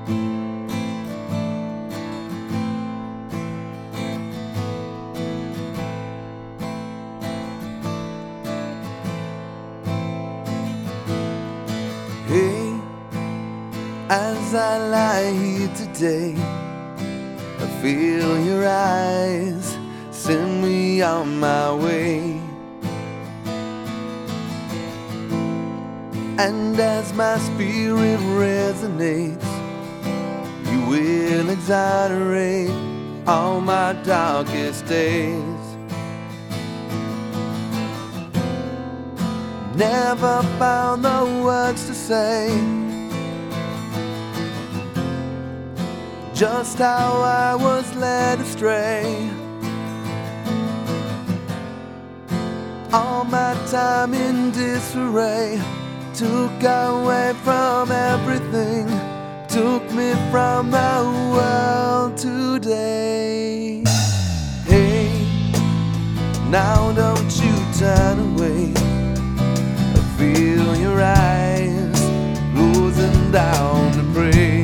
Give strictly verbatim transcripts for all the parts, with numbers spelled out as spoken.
Hey, as I lie here today, I feel your eyes send me on my way. And as my spirit resonates, you will exonerate all my darkest days. Never found the words to say just how I was led astray. All my time in disarray took away from everything, took me from the world today. Hey, now don't you turn away. I feel your eyes closing down to pray.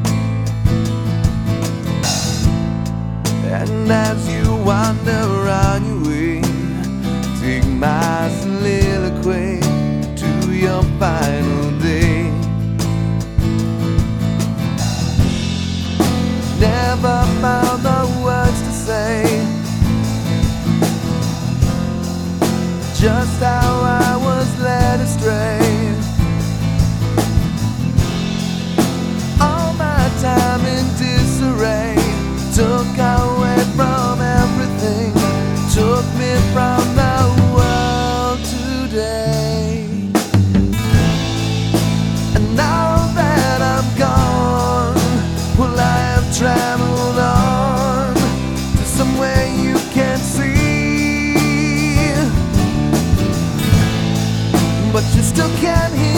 And as you wander on your way, take my soliloquy to your final day. Never found the words to say just how I was led astray. All my time in disarray took away from everything, took me from the world today. And now that I'm gone, well, I have traveled on to somewhere you can't see, but you still can't hear